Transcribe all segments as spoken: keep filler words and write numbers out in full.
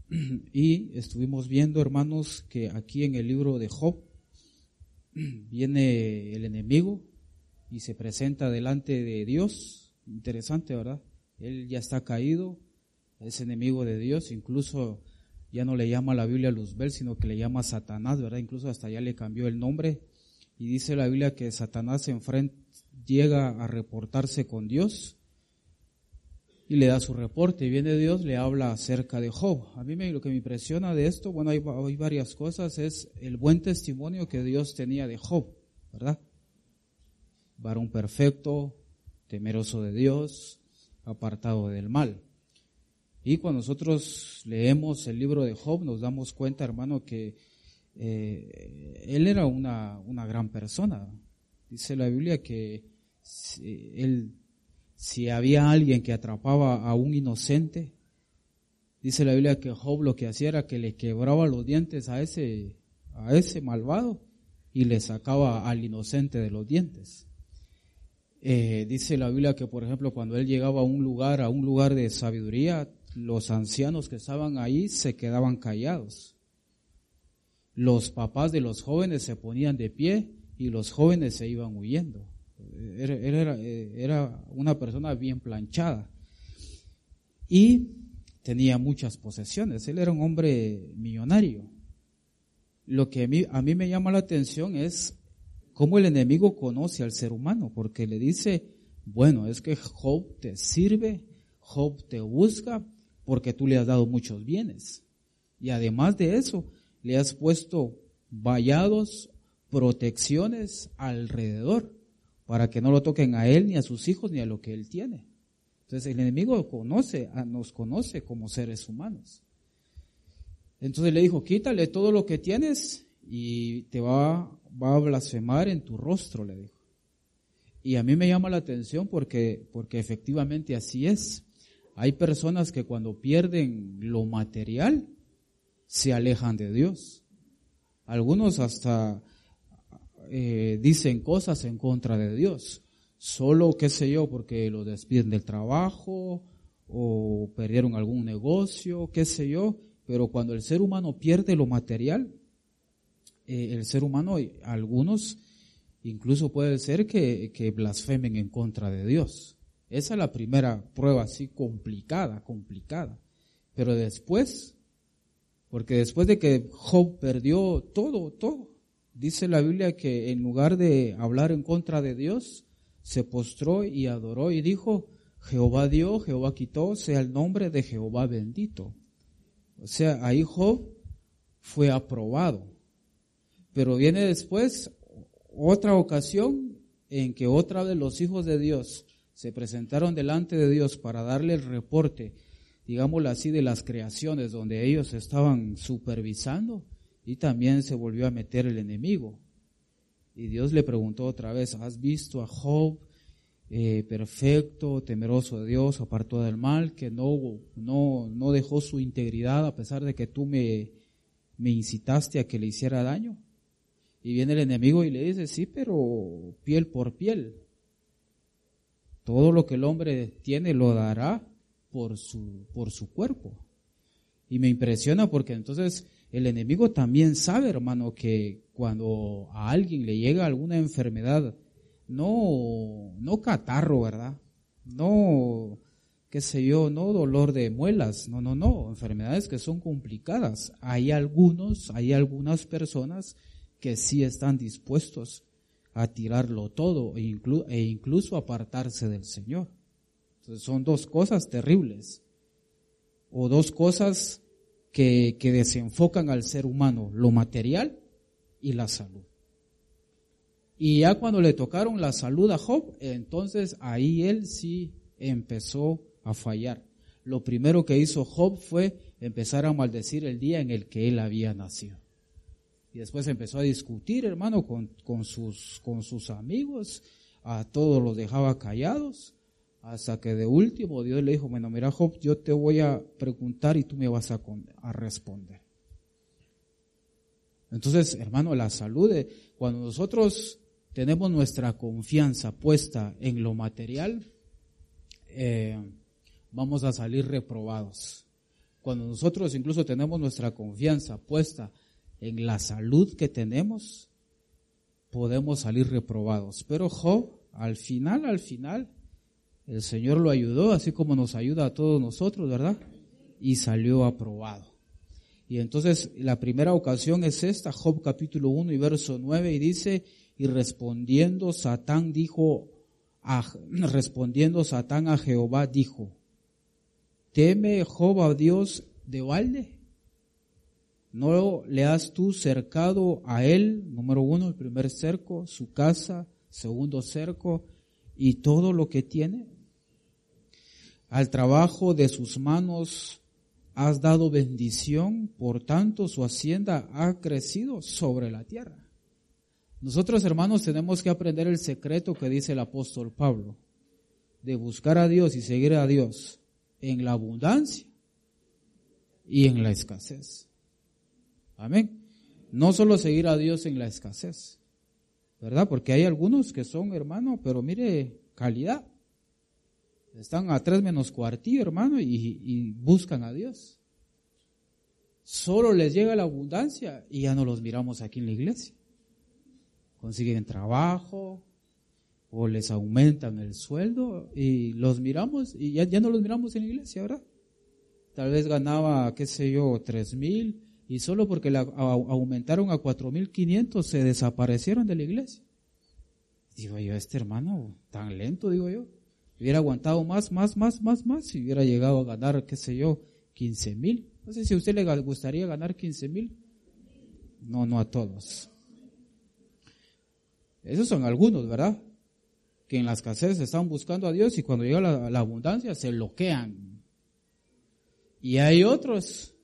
y estuvimos viendo, hermanos, que aquí en el libro de Job viene el enemigo y se presenta delante de Dios. Interesante, ¿verdad? Él ya está caído, es enemigo de Dios, incluso ya no le llama la Biblia Luzbel, sino que le llama Satanás, ¿verdad? Incluso hasta ya le cambió el nombre, y dice la Biblia que Satanás se enfrenta, llega a reportarse con Dios y le da su reporte, y viene Dios, le habla acerca de Job. A mí me, lo que me impresiona de esto, bueno, hay, hay varias cosas, es el buen testimonio que Dios tenía de Job, ¿verdad? Varón perfecto, temeroso de Dios, apartado del mal. Y cuando nosotros leemos el libro de Job, nos damos cuenta, hermano, que eh, él era una, una gran persona. Dice la Biblia que si, él, si había alguien que atrapaba a un inocente, dice la Biblia que Job lo que hacía era que le quebraba los dientes a ese, a ese malvado y le sacaba al inocente de los dientes. Eh, dice la Biblia que, por ejemplo, cuando él llegaba a un lugar, a un lugar de sabiduría, los ancianos que estaban ahí se quedaban callados. Los papás de los jóvenes se ponían de pie y los jóvenes se iban huyendo. Era, era, era una persona bien planchada y tenía muchas posesiones. Él era un hombre millonario. Lo que a mí, a mí me llama la atención es cómo el enemigo conoce al ser humano, porque le dice, bueno, es que Job te sirve, Job te busca, porque tú le has dado muchos bienes. Y además de eso, le has puesto vallados, protecciones alrededor, para que no lo toquen a él, ni a sus hijos, ni a lo que él tiene. Entonces el enemigo conoce, nos conoce como seres humanos. Entonces le dijo, quítale todo lo que tienes y te va, va a blasfemar en tu rostro, le dijo. Y a mí me llama la atención porque, porque efectivamente así es. Hay personas que cuando pierden lo material, se alejan de Dios. Algunos hasta eh, dicen cosas en contra de Dios. Solo, qué sé yo, porque lo despiden del trabajo o perdieron algún negocio, qué sé yo. Pero cuando el ser humano pierde lo material, eh, el ser humano, algunos incluso puede ser que, que blasfemen en contra de Dios. Esa es la primera prueba así complicada, complicada. Pero después, porque después de que Job perdió todo, todo, dice la Biblia que en lugar de hablar en contra de Dios, se postró y adoró y dijo, Jehová dio, Jehová quitó, sea el nombre de Jehová bendito. O sea, ahí Job fue aprobado. Pero viene después otra ocasión en que otra vez los hijos de Dios se presentaron delante de Dios para darle el reporte, digámoslo así, de las creaciones donde ellos estaban supervisando, y también se volvió a meter el enemigo. Y Dios le preguntó otra vez, ¿has visto a Job eh, perfecto, temeroso de Dios, apartado del mal, que no, no, no dejó su integridad a pesar de que tú me, me incitaste a que le hiciera daño? Y viene el enemigo y le dice, sí, pero piel por piel. Todo lo que el hombre tiene lo dará por su, por su cuerpo. Y me impresiona porque entonces el enemigo también sabe, hermano, que cuando a alguien le llega alguna enfermedad, no, no catarro, ¿verdad? No, qué sé yo, no dolor de muelas, no, no, no, enfermedades que son complicadas. Hay algunos, hay algunas personas que sí están dispuestos a tirarlo todo e, inclu- e incluso apartarse del Señor. Entonces son dos cosas terribles, o dos cosas que, que desenfocan al ser humano, lo material y la salud. Y ya cuando le tocaron la salud a Job, entonces ahí él sí empezó a fallar. Lo primero que hizo Job fue empezar a maldecir el día en el que él había nacido. Y después empezó a discutir, hermano, con, con sus, con sus amigos, a todos los dejaba callados, hasta que de último Dios le dijo, bueno, mira Job, yo te voy a preguntar y tú me vas a, a responder. Entonces, hermano, la salud, de, cuando nosotros tenemos nuestra confianza puesta en lo material, eh, vamos a salir reprobados. Cuando nosotros incluso tenemos nuestra confianza puesta en la salud que tenemos, podemos salir reprobados. Pero Job, al final, al final, el Señor lo ayudó, así como nos ayuda a todos nosotros, ¿verdad? Y salió aprobado. Y entonces la primera ocasión es esta, Job capítulo uno y verso nueve, y dice, y respondiendo Satán dijo, a, respondiendo Satán a Jehová dijo, ¿teme Job a Dios de balde? ¿No le has tú cercado a él, número uno, el primer cerco, su casa, segundo cerco, y todo lo que tiene? Al trabajo de sus manos has dado bendición, por tanto su hacienda ha crecido sobre la tierra. Nosotros, hermanos, tenemos que aprender el secreto que dice el apóstol Pablo, de buscar a Dios y seguir a Dios en la abundancia y en la escasez. Amén. No solo seguir a Dios en la escasez, ¿verdad? Porque hay algunos que son, hermano, pero mire, calidad. Están a tres menos cuartillo, hermano, y, y buscan a Dios. Solo les llega la abundancia y ya no los miramos aquí en la iglesia. Consiguen trabajo o les aumentan el sueldo y los miramos y ya, ya no los miramos en la iglesia, ¿verdad? Tal vez ganaba, qué sé yo, tres mil y solo porque la a, aumentaron a cuatro mil quinientos se desaparecieron de la iglesia. Digo yo, este hermano tan lento, digo yo. Hubiera aguantado más, más, más, más, más y hubiera llegado a ganar, qué sé yo, quince mil. No sé si a usted le gustaría ganar quince mil. No, no a todos. Esos son algunos, ¿verdad? Que en la escasez están buscando a Dios y cuando llega la, la abundancia se bloquean. Y hay otros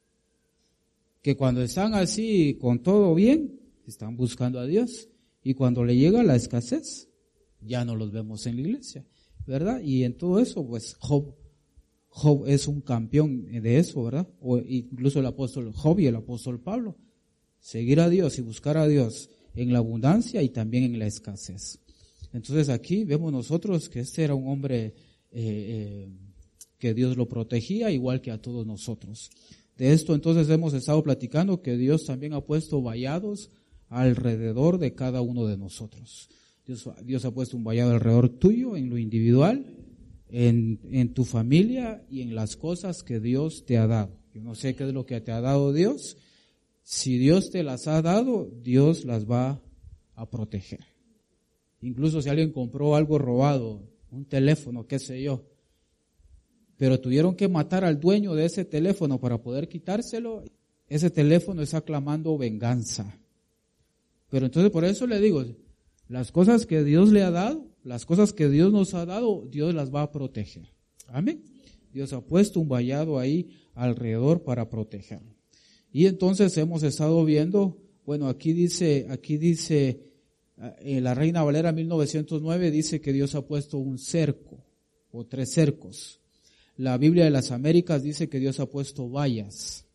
que cuando están así con todo bien, están buscando a Dios. Y cuando le llega la escasez, ya no los vemos en la iglesia, ¿verdad? Y en todo eso, pues Job, Job es un campeón de eso, ¿verdad? O incluso el apóstol Job y el apóstol Pablo. Seguir a Dios y buscar a Dios en la abundancia y también en la escasez. Entonces aquí vemos nosotros que este era un hombre eh, eh, que Dios lo protegía igual que a todos nosotros. De esto entonces hemos estado platicando que Dios también ha puesto vallados alrededor de cada uno de nosotros. Dios, Dios ha puesto un vallado alrededor tuyo en lo individual, en, en tu familia y en las cosas que Dios te ha dado. Yo no sé qué es lo que te ha dado Dios. Si Dios te las ha dado, Dios las va a proteger. Incluso si alguien compró algo robado, un teléfono, qué sé yo, pero tuvieron que matar al dueño de ese teléfono para poder quitárselo, ese teléfono está clamando venganza. Pero entonces por eso le digo, las cosas que Dios le ha dado, las cosas que Dios nos ha dado, Dios las va a proteger. Amén. Dios ha puesto un vallado ahí alrededor para protegerlo. Y entonces hemos estado viendo, bueno, aquí dice, aquí dice, eh, la Reina Valera mil novecientos nueve dice que Dios ha puesto un cerco, o tres cercos. La Biblia de las Américas dice que Dios ha puesto vallas.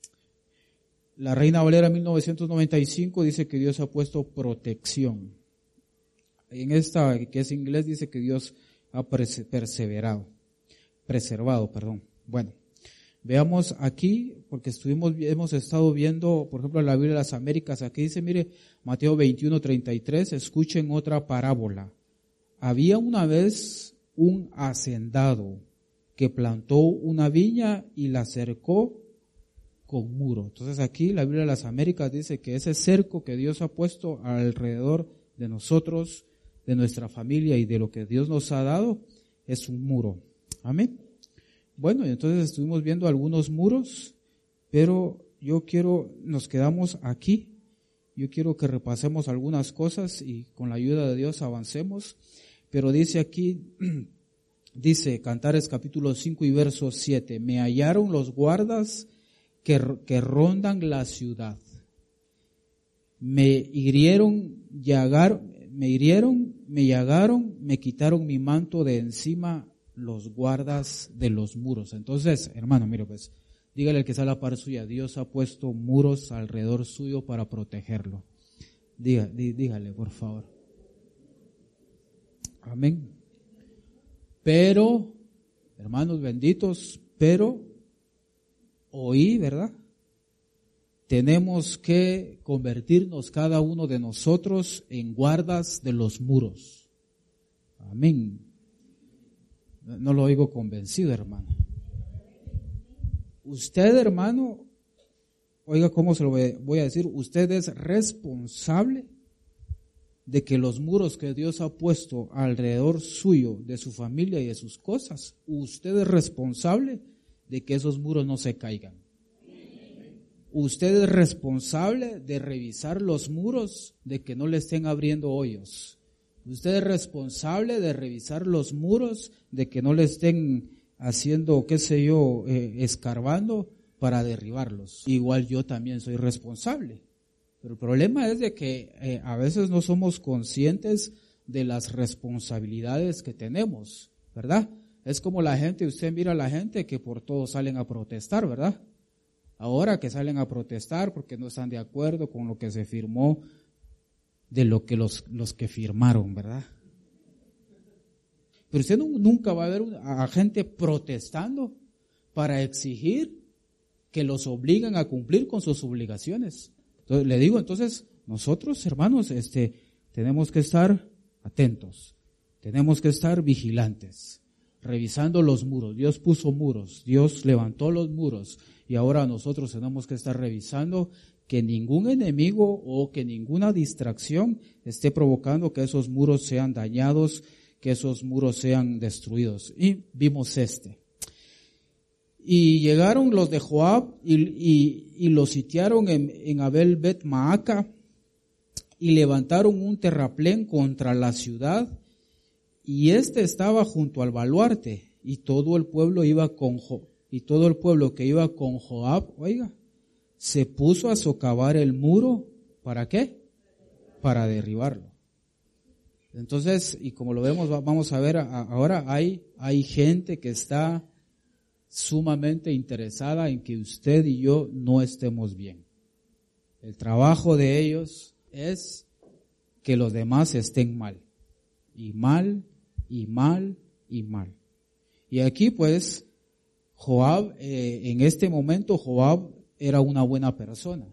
La Reina Valera mil novecientos noventa y cinco dice que Dios ha puesto protección. En esta, que es inglés, dice que Dios ha perseverado, preservado, perdón. Bueno, veamos aquí, porque estuvimos, hemos estado viendo, por ejemplo, la Biblia de las Américas, aquí dice, mire, Mateo veintiuno treinta y tres, escuchen otra parábola. Había una vez un hacendado que plantó una viña y la cercó con muro. Entonces aquí la Biblia de las Américas dice que ese cerco que Dios ha puesto alrededor de nosotros, de nuestra familia y de lo que Dios nos ha dado, es un muro. Amén. Bueno, y entonces estuvimos viendo algunos muros, pero yo quiero, nos quedamos aquí, yo quiero que repasemos algunas cosas y con la ayuda de Dios avancemos, pero dice aquí, dice Cantares capítulo cinco y verso siete, me hallaron los guardas que, que rondan la ciudad, me hirieron, llagaron, me hirieron, me llagaron, me quitaron mi manto de encima los guardas de los muros. Entonces, hermano, mire pues, dígale al que está a la par suya, Dios ha puesto muros alrededor suyo para protegerlo. Diga, dí, dígale, por favor. Amén. Pero, hermanos benditos, pero oí, ¿verdad? Tenemos que convertirnos cada uno de nosotros en guardas de los muros. Amén. No lo oigo convencido, hermano. Usted, hermano, oiga cómo se lo voy a decir, usted es responsable de que los muros que Dios ha puesto alrededor suyo, de su familia y de sus cosas, usted es responsable de que esos muros no se caigan. Usted es responsable de revisar los muros, de que no le estén abriendo hoyos. Usted es responsable de revisar los muros, de que no le estén haciendo, qué sé yo, eh, escarbando para derribarlos. Igual yo también soy responsable. Pero el problema es de que eh, a veces no somos conscientes de las responsabilidades que tenemos, ¿verdad? Es como la gente, usted mira a la gente que por todo salen a protestar, ¿verdad? Ahora que salen a protestar porque no están de acuerdo con lo que se firmó, de lo que los, los que firmaron, ¿verdad? Pero usted no, nunca va a ver a gente protestando para exigir que los obligan a cumplir con sus obligaciones. Entonces, le digo, entonces, nosotros, hermanos, este, tenemos que estar atentos, tenemos que estar vigilantes, revisando los muros. Dios puso muros, Dios levantó los muros, y ahora nosotros tenemos que estar revisando que ningún enemigo o que ninguna distracción esté provocando que esos muros sean dañados, que esos muros sean destruidos. Y vimos este. Y llegaron los de Joab y, y, y los sitiaron en, en Abel Bet Maaca y levantaron un terraplén contra la ciudad, y este estaba junto al baluarte, y todo el pueblo iba con Jo, y todo el pueblo que iba con Joab, oiga, se puso a socavar el muro. ¿Para qué? Para derribarlo. Entonces, y como lo vemos, vamos a ver, ahora hay, hay gente que está sumamente interesada en que usted y yo no estemos bien. El trabajo de ellos es que los demás estén mal, y mal, y mal, y mal. Y aquí pues, Joab, eh, en este momento Joab era una buena persona.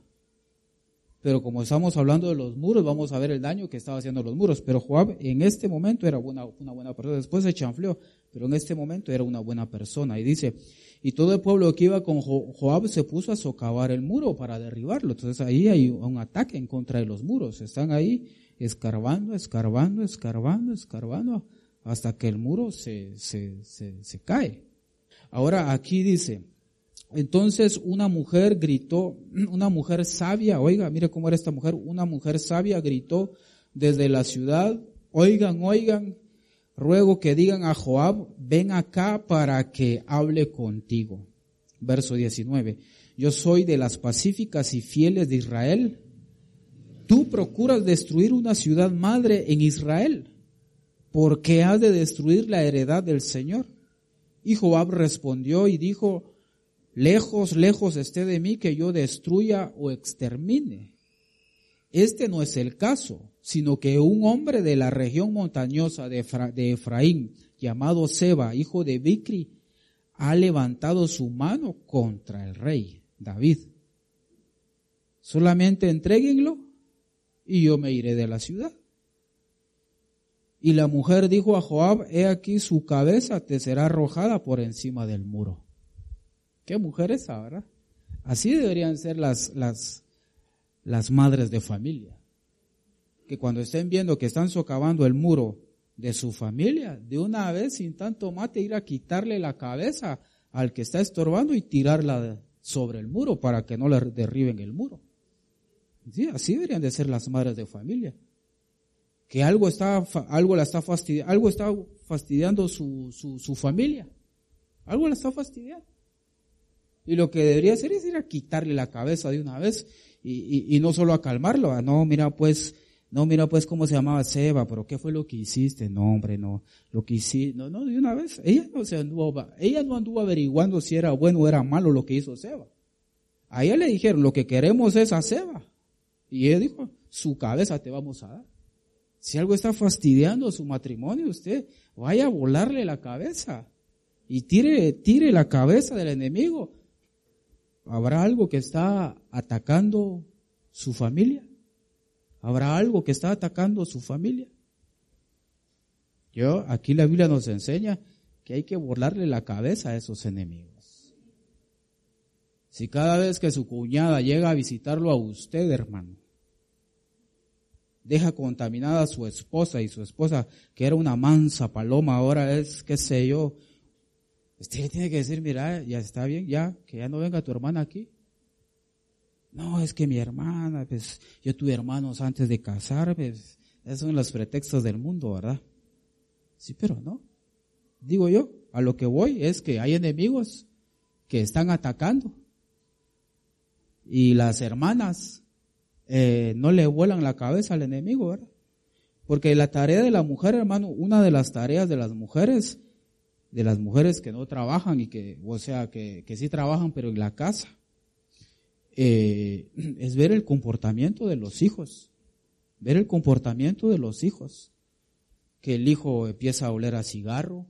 Pero como estamos hablando de los muros, vamos a ver el daño que estaba haciendo los muros. Pero Joab en este momento era una, una buena persona. Después se chanfleó, pero en este momento era una buena persona. Y dice, y todo el pueblo que iba con Joab se puso a socavar el muro para derribarlo. Entonces ahí hay un ataque en contra de los muros. Están ahí escarbando, escarbando, escarbando, escarbando, hasta que el muro se, se, se, se cae. Ahora aquí dice, entonces una mujer gritó, una mujer sabia, oiga, mire cómo era esta mujer, una mujer sabia gritó desde la ciudad, oigan, oigan, ruego que digan a Joab, ven acá para que hable contigo. Verso diecinueve, yo soy de las pacíficas y fieles de Israel. Tú procuras destruir una ciudad madre en Israel. ¿Por qué has de destruir la heredad del Señor? Y Joab respondió y dijo, lejos, lejos esté de mí que yo destruya o extermine. Este no es el caso, sino que un hombre de la región montañosa de, Efra- de Efraín, llamado Seba, hijo de Bicri, ha levantado su mano contra el rey David. Solamente entréguenlo y yo me iré de la ciudad. Y la mujer dijo a Joab, he aquí su cabeza te será arrojada por encima del muro. ¿Qué mujer esa, verdad? Así deberían ser las, las, las madres de familia. Que cuando estén viendo que están socavando el muro de su familia, de una vez, sin tanto mate, ir a quitarle la cabeza al que está estorbando y tirarla sobre el muro para que no le derriben el muro. Sí, así deberían de ser las madres de familia. Que algo está, algo la está fastidiando, algo está fastidiando su, su, su familia. Algo la está fastidiando. Y lo que debería hacer es ir a quitarle la cabeza de una vez y, y, y no solo a calmarlo. Ah, no, mira pues, no, mira pues cómo se llamaba Seba, pero ¿qué fue lo que hiciste? No, hombre, no, lo que hiciste, no, no, de una vez. Ella no se anduvo, ella no anduvo averiguando si era bueno o era malo lo que hizo Seba. A ella le dijeron, lo que queremos es a Seba. Y ella dijo, su cabeza te vamos a dar. Si algo está fastidiando su matrimonio, usted vaya a volarle la cabeza y tire, tire la cabeza del enemigo. ¿Habrá algo que está atacando su familia? ¿Habrá algo que está atacando su familia? Yo, aquí la Biblia nos enseña que hay que burlarle la cabeza a esos enemigos. Si cada vez que su cuñada llega a visitarlo a usted, hermano, deja contaminada a su esposa, y su esposa, que era una mansa paloma, ahora es, qué sé yo, usted tiene que decir, mira, ya está bien, ya, que ya no venga tu hermana aquí. No, es que mi hermana, pues, yo tuve hermanos antes de casarme, pues, esos son los pretextos del mundo, ¿verdad? Sí, pero no. Digo yo, a lo que voy es que hay enemigos que están atacando. Y las hermanas eh, no le vuelan la cabeza al enemigo, ¿verdad? Porque la tarea de la mujer, hermano, una de las tareas de las mujeres, de las mujeres que no trabajan y que, o sea, que, que sí trabajan pero en la casa, eh, es ver el comportamiento de los hijos, ver el comportamiento de los hijos, que el hijo empieza a oler a cigarro,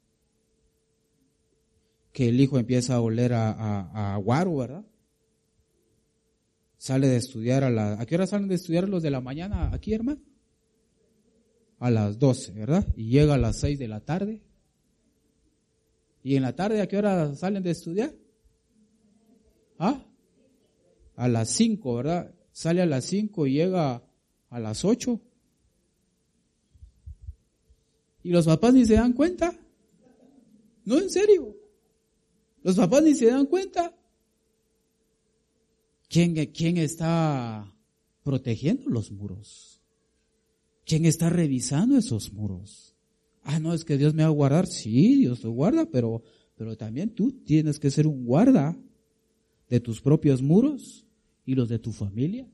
que el hijo empieza a oler a, a, a guaro, ¿verdad? Sale de estudiar a la, ¿a qué hora salen de estudiar los de la mañana aquí, hermano? A las doce, ¿verdad? Y llega a las seis de la tarde. ¿Y en la tarde a qué hora salen de estudiar? ¿Ah? A las cinco, ¿verdad? Sale a las cinco y llega a las ocho. ¿Y los papás ni se dan cuenta? No, en serio. Los papás ni se dan cuenta. ¿Quién, quién está protegiendo los muros? ¿Quién está revisando esos muros? Ah, no, es que Dios me va a guardar. Sí, Dios te guarda, pero, pero también tú tienes que ser un guarda de tus propios muros y los de tu familia.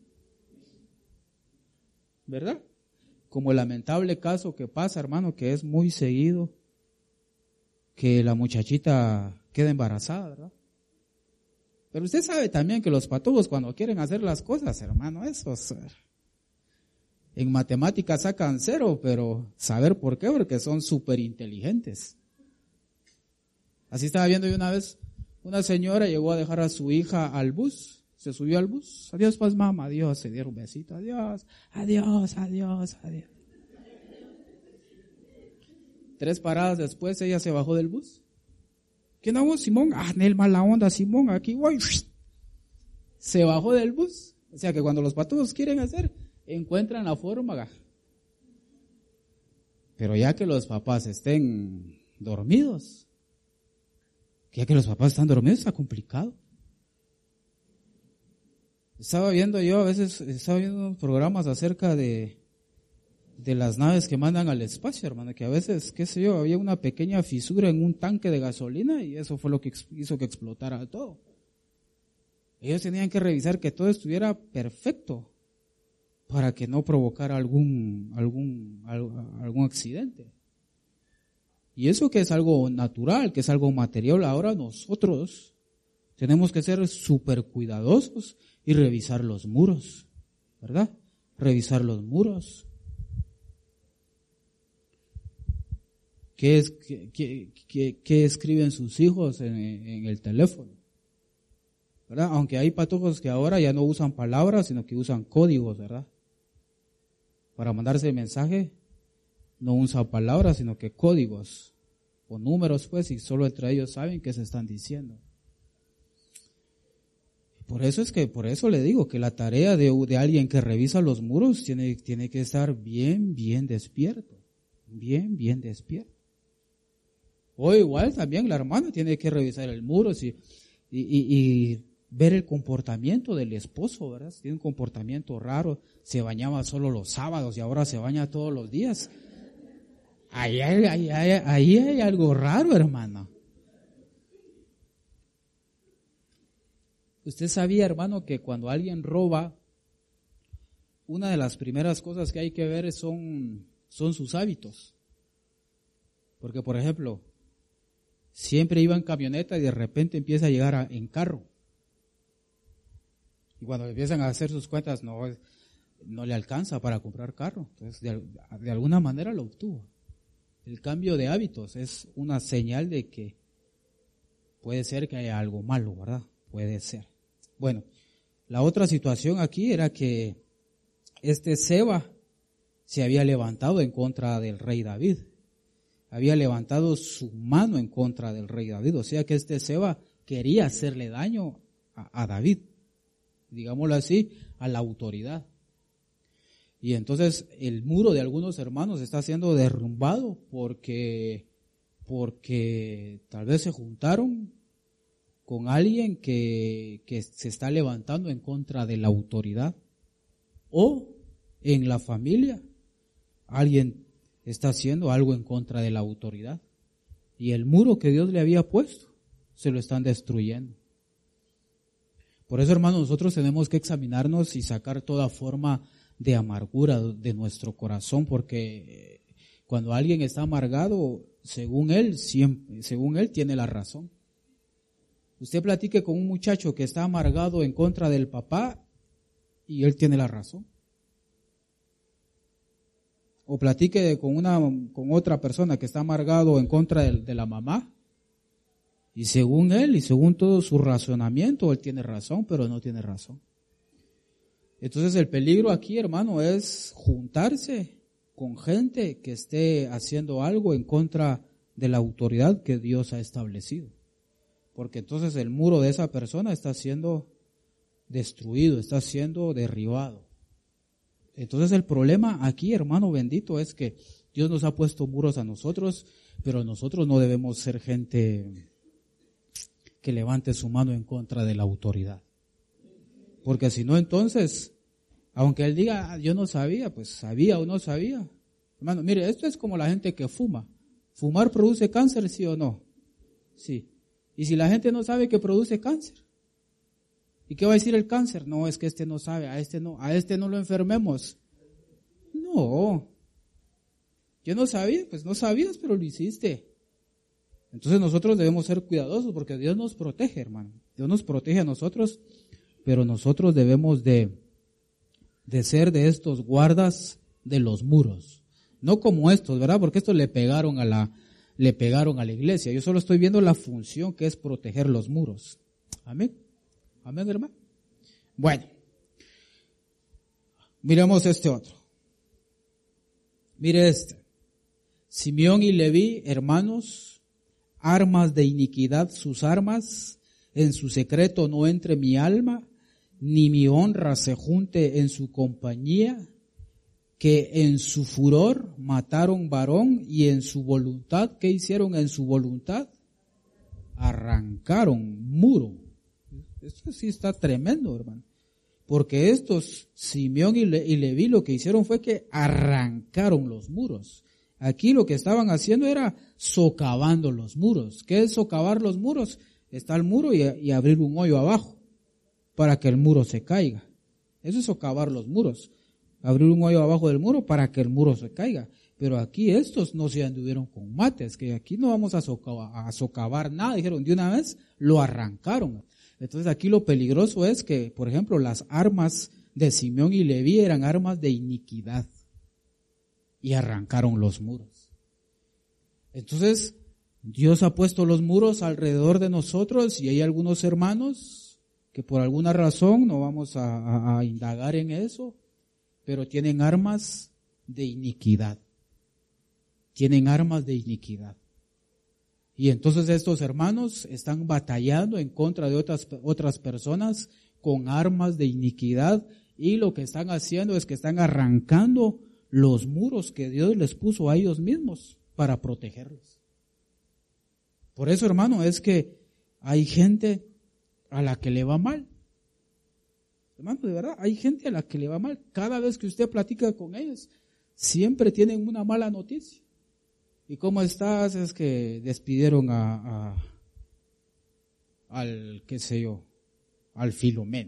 ¿Verdad? Como el lamentable caso que pasa, hermano, que es muy seguido, que la muchachita queda embarazada, ¿verdad? Pero usted sabe también que los patobos cuando quieren hacer las cosas, hermano, esos en matemáticas sacan cero, pero saber por qué, porque son súper inteligentes. Así estaba viendo yo una vez, una señora llegó a dejar a su hija al bus, se subió al bus, adiós pues mamá, adiós, se dieron un besito, adiós, adiós, adiós, adiós. Tres paradas después ella se bajó del bus. ¿Quién hago, Simón? Ah, Nel, mala onda, Simón, aquí voy. Se bajó del bus. O sea que cuando los patudos quieren hacer, encuentran la forma. Pero ya que los papás estén dormidos, ya que los papás están dormidos, está complicado. Estaba viendo yo, a veces, estaba viendo unos programas acerca de, de las naves que mandan al espacio, hermano, que a veces, qué sé yo, había una pequeña fisura en un tanque de gasolina y eso fue lo que hizo que explotara todo. Ellos tenían que revisar que todo estuviera perfecto para que no provocara algún, algún, algún accidente. Y eso que es algo natural, que es algo material, ahora nosotros tenemos que ser súper cuidadosos y revisar los muros, ¿verdad? Revisar los muros. ¿Qué, es, qué, qué, qué, qué escriben sus hijos en, en el teléfono? ¿Verdad? Aunque hay patojos que ahora ya no usan palabras, sino que usan códigos, ¿verdad? Para mandarse el mensaje, no usan palabras, sino que códigos o números, pues, y solo entre ellos saben qué se están diciendo. Por eso es que, por eso le digo que la tarea de, de alguien que revisa los muros tiene, tiene que estar bien, bien despierto. Bien, bien despierto. O igual también la hermana tiene que revisar el muro y, y, y, y ver el comportamiento del esposo, ¿verdad? Si tiene un comportamiento raro, se bañaba solo los sábados y ahora se baña todos los días. Ahí hay, ahí hay, ahí hay algo raro, hermano. Usted sabía, hermano, que cuando alguien roba, una de las primeras cosas que hay que ver son, son sus hábitos. Porque, por ejemplo, siempre iba en camioneta y de repente empieza a llegar a, en carro. Y cuando empiezan a hacer sus cuentas, no, no le alcanza para comprar carro. Entonces, de, de alguna manera lo obtuvo. El cambio de hábitos es una señal de que puede ser que haya algo malo, ¿verdad? puede ser. Bueno, la otra situación aquí era que este Seba se había levantado en contra del rey David. Había levantado su mano en contra del rey David. O sea que este Seba quería hacerle daño a, a David, digámoslo así, a la autoridad. Y entonces el muro de algunos hermanos está siendo derrumbado porque, porque tal vez se juntaron con alguien que, que se está levantando en contra de la autoridad. O en la familia alguien está haciendo algo en contra de la autoridad. Y el muro que Dios le había puesto se lo están destruyendo. Por eso, hermanos, nosotros tenemos que examinarnos y sacar toda forma de amargura de nuestro corazón, porque cuando alguien está amargado, según él, siempre, según él tiene la razón. Usted platique con un muchacho que está amargado en contra del papá y él tiene la razón. O platique con una, con otra persona que está amargado en contra de, de la mamá y según él y según todo su razonamiento, él tiene razón, pero no tiene razón. Entonces el peligro aquí, hermano, es juntarse con gente que esté haciendo algo en contra de la autoridad que Dios ha establecido. Porque entonces el muro de esa persona está siendo destruido, está siendo derribado. Entonces el problema aquí, hermano bendito, es que Dios nos ha puesto muros a nosotros, pero nosotros no debemos ser gente que levante su mano en contra de la autoridad. Porque si no, entonces, aunque él diga, yo no sabía, pues sabía o no sabía. Hermano, mire, esto es como la gente que fuma. ¿Fumar produce cáncer, sí o no? Sí. ¿Y si la gente no sabe que produce cáncer? ¿Y qué va a decir el cáncer? No, es que este no sabe, a este no, a este no lo enfermemos. No. Yo no sabía, pues no sabías, pero lo hiciste. Entonces nosotros debemos ser cuidadosos porque Dios nos protege, hermano. Dios nos protege a nosotros, pero nosotros debemos de, de ser de estos guardas de los muros. No como estos, ¿verdad? Porque estos le pegaron a la, le pegaron a la iglesia. Yo solo estoy viendo la función que es proteger los muros. Amén. Amén, hermano. Bueno, miremos este otro. Mire este. Simeón y Leví, hermanos, armas de iniquidad sus armas, en su secreto no entre mi alma, ni mi honra se junte en su compañía, que en su furor mataron varón y en su voluntad, ¿qué hicieron en su voluntad? Arrancaron muro. Esto sí está tremendo, hermano. Porque estos, Simeón y, Le, y Leví, lo que hicieron fue que arrancaron los muros. Aquí lo que estaban haciendo era socavando los muros. ¿Qué es socavar los muros? Está el muro y, y abrir un hoyo abajo para que el muro se caiga. Eso es socavar los muros. Abrir un hoyo abajo del muro para que el muro se caiga. Pero aquí estos no se anduvieron con mates, que aquí no vamos a socavar, a socavar nada. Dijeron, de una vez lo arrancaron. Entonces aquí lo peligroso es que, por ejemplo, las armas de Simeón y Leví eran armas de iniquidad y arrancaron los muros. Entonces Dios ha puesto los muros alrededor de nosotros y hay algunos hermanos que por alguna razón, no vamos a, a, a indagar en eso, pero tienen armas de iniquidad. Tienen armas de iniquidad. Y entonces estos hermanos están batallando en contra de otras, otras personas con armas de iniquidad y lo que están haciendo es que están arrancando los muros que Dios les puso a ellos mismos para protegerlos. Por eso, hermano, es que hay gente a la que le va mal. Hermano, de verdad, hay gente a la que le va mal. Cada vez que usted platica con ellos, siempre tienen una mala noticia. ¿Y cómo estás? Es que despidieron a, a al, qué sé yo, al Filomeno.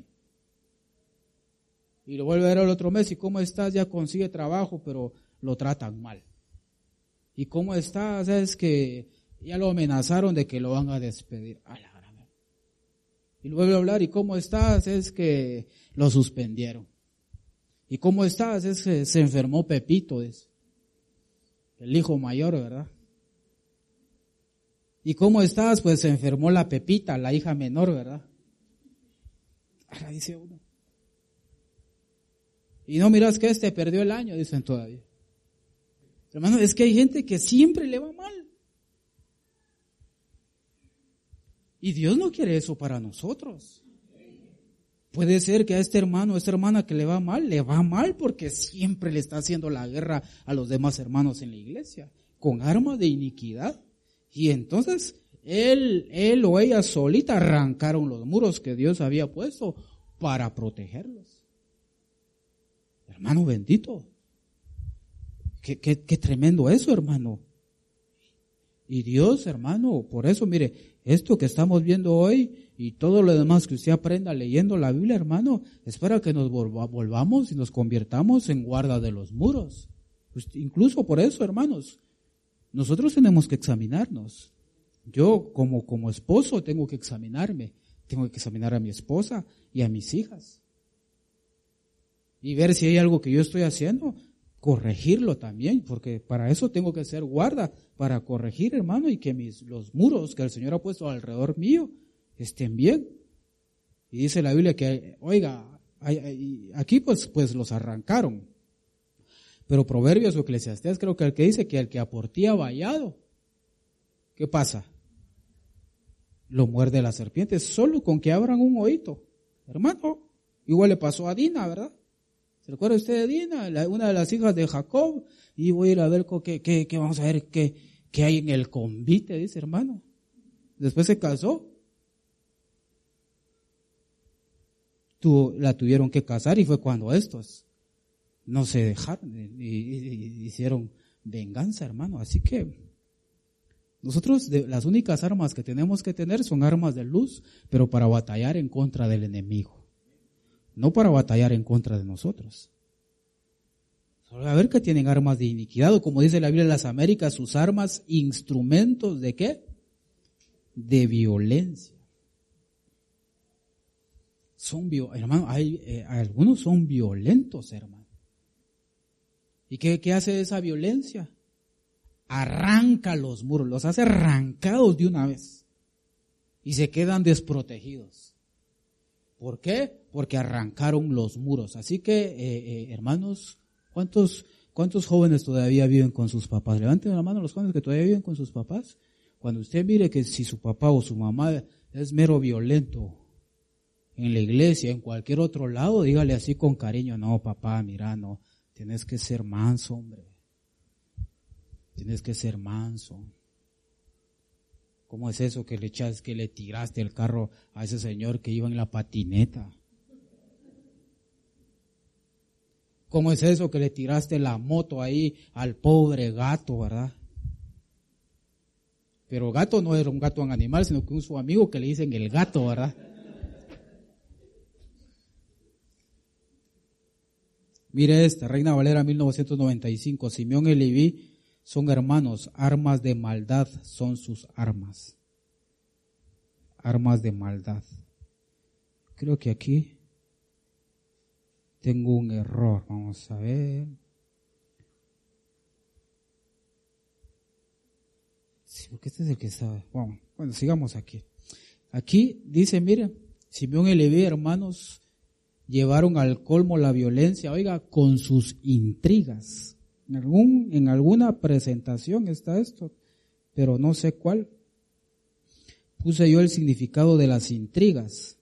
Y lo vuelve a ver el otro mes, ¿y cómo estás? Ya consigue trabajo, pero lo tratan mal. ¿Y cómo estás? Es que ya lo amenazaron de que lo van a despedir. A la gran. Y lo vuelve a hablar, ¿y cómo estás? Es que lo suspendieron. ¿Y cómo estás? Es que se enfermó Pepito, es el hijo mayor, ¿verdad? ¿Y cómo estás? Pues se enfermó la Pepita, la hija menor, ¿verdad? Ahora dice uno. Y no miras que este perdió el año, dicen todavía. Hermano, es que hay gente que siempre le va mal. Y Dios no quiere eso para nosotros. Puede ser que a este hermano, a esta hermana que le va mal, le va mal porque siempre le está haciendo la guerra a los demás hermanos en la iglesia, con armas de iniquidad. Y entonces, él, él o ella solita arrancaron los muros que Dios había puesto para protegerlos. Hermano bendito. Qué, qué, qué tremendo eso, hermano. Y Dios, hermano, por eso, mire, esto que estamos viendo hoy y todo lo demás que usted aprenda leyendo la Biblia, hermano, es para que nos volvamos y nos convirtamos en guarda de los muros. Pues incluso por eso, hermanos, nosotros tenemos que examinarnos. Yo, como, como esposo, tengo que examinarme. Tengo que examinar a mi esposa y a mis hijas. Y ver si hay algo que yo estoy haciendo, corregirlo también, porque para eso tengo que ser guarda, para corregir, hermano, y que mis, los muros que el Señor ha puesto alrededor mío estén bien. Y dice la Biblia que, oiga, hay, hay, aquí pues, pues los arrancaron. Pero Proverbios o Eclesiastés creo que el que dice que el que a por ti ha vallado, ¿qué pasa? Lo muerde la serpiente, solo con que abran un oído. Hermano, igual le pasó a Dina, ¿verdad? ¿Se recuerda usted de Dina? La, una de las hijas de Jacob. Y voy a ir a ver qué, qué, qué vamos a ver qué, qué hay en el convite, dice hermano. Después se casó. Tu, la tuvieron que casar y fue cuando estos no se dejaron y, y, y hicieron venganza, hermano. Así que nosotros de, las únicas armas que tenemos que tener son armas de luz, pero para batallar en contra del enemigo. No para batallar en contra de nosotros. A ver que tienen armas de iniquidad, o como dice la Biblia en las Américas, sus armas, instrumentos de ¿qué? De violencia. Son, hermano, hay, eh, algunos son violentos, hermano. ¿Y qué, qué hace esa violencia? Arranca los muros, los hace arrancados de una vez. Y se quedan desprotegidos. ¿Por qué? Porque arrancaron los muros. Así que, eh, eh, hermanos, ¿cuántos, cuántos jóvenes todavía viven con sus papás? Levanten la mano los jóvenes que todavía viven con sus papás. Cuando usted mire que si su papá o su mamá es mero violento en la iglesia, en cualquier otro lado, dígale así con cariño, no, papá, mira, no, tienes que ser manso, hombre. Tienes que ser manso. ¿Cómo es eso que le echas, que le tiraste el carro a ese señor que iba en la patineta? ¿Cómo es eso que le tiraste la moto ahí al pobre gato, verdad? Pero gato no era un gato en animal, sino que un su amigo que le dicen el gato, ¿verdad? Mire esta, Reina Valera mil novecientos noventa y cinco, Simeón y Leví son hermanos, armas de maldad son sus armas. Armas de maldad. Creo que aquí tengo un error, vamos a ver. Sí, porque este es el que está. Bueno, bueno, sigamos aquí. Aquí dice, mire, Simeón y Leví, hermanos, llevaron al colmo la violencia, oiga, con sus intrigas. En, algún, en alguna presentación está esto, pero no sé cuál. Puse yo el significado de las intrigas.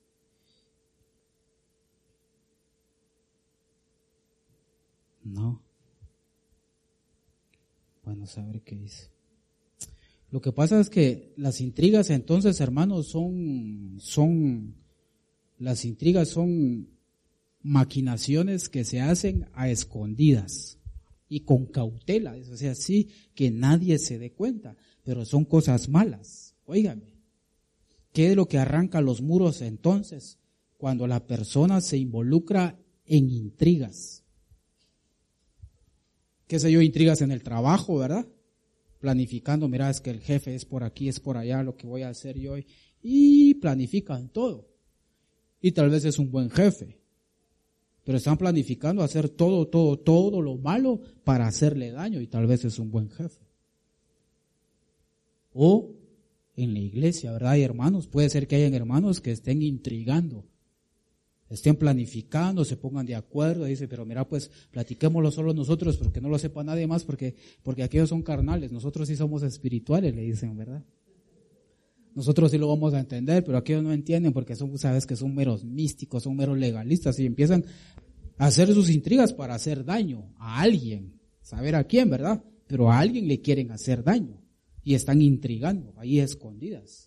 No. Bueno, a ver qué dice. Lo que pasa es que las intrigas entonces, hermanos, son, son, las intrigas son maquinaciones que se hacen a escondidas y con cautela, o sea, así que nadie se dé cuenta, pero son cosas malas. Óigame, ¿qué es lo que arranca los muros entonces? Cuando la persona se involucra en intrigas. ¿Qué sé yo? Intrigas en el trabajo, ¿verdad? Planificando, mira, es que el jefe es por aquí, es por allá, lo que voy a hacer yo hoy. Y planifican todo. Y tal vez es un buen jefe. Pero están planificando hacer todo, todo, todo lo malo para hacerle daño. Y tal vez es un buen jefe. O en la iglesia, ¿verdad? Hay hermanos, puede ser que hayan hermanos que estén intrigando. estén planificando, se pongan de acuerdo, dice, pero mira, pues platiquémoslo solo nosotros, porque no lo sepa nadie más, porque, porque aquellos son carnales, nosotros sí somos espirituales, le dicen, ¿verdad? Nosotros sí lo vamos a entender, pero aquellos no entienden, porque son, sabes que son meros místicos, son meros legalistas, y empiezan a hacer sus intrigas para hacer daño a alguien, saber a quién, ¿verdad? Pero a alguien le quieren hacer daño, y están intrigando, ahí escondidas.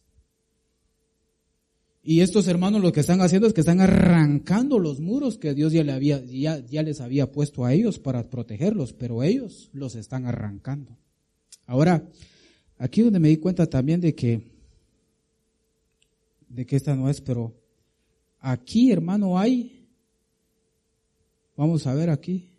Y estos hermanos lo que están haciendo es que están arrancando los muros que Dios ya, le había, ya, ya les había puesto a ellos para protegerlos, pero ellos los están arrancando. Ahora, aquí donde me di cuenta también de que, de que esta no es, pero aquí, hermano, hay, vamos a ver aquí,